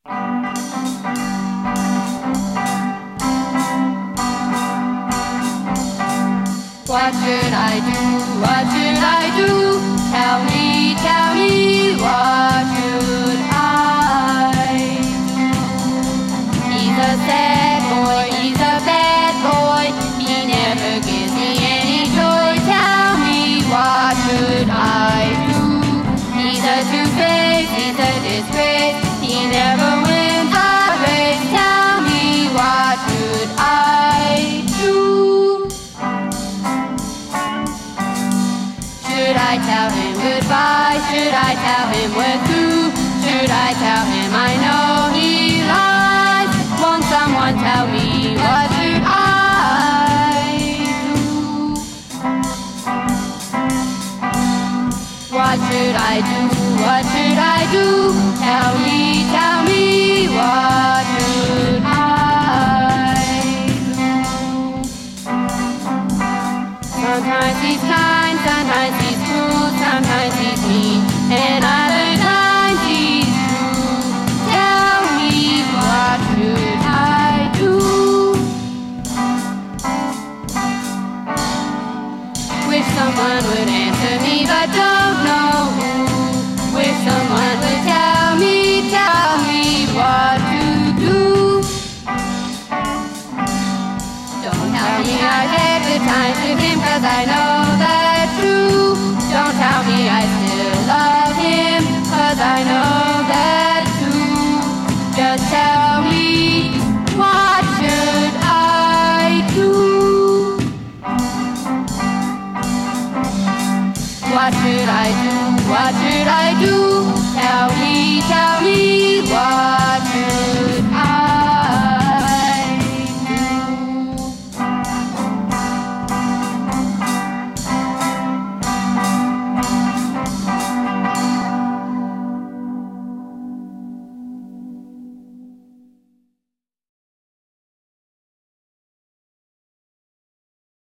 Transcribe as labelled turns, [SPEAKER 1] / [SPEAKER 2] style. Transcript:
[SPEAKER 1] What should I do? What should I do? Tell me, what should I do? He's a sad boy, he's a bad boy. He never gives me any joy. Tell me, what should I do? He's a two-face, he's a disgrace. He never wins a race. Tell me, what should I do? Should I tell him goodbye? Should I tell him we're through? Should I tell him I know he lies? Won't someone tell me what should I do? What should I do? What should I do? Tell me, what should I do? Sometimes he's kind, sometimes he's cruel, sometimes he's mean, and other times he's true. Tell me, what should I do? Wish someone would answer me, but don't know who. Wish someone would tell me what to do. Don't tell me I've had good times with him, 'cause I know that's true. Don't tell me I still love him, 'cause I know that's true. Just tell me, what should I do? What should I do? What should I do?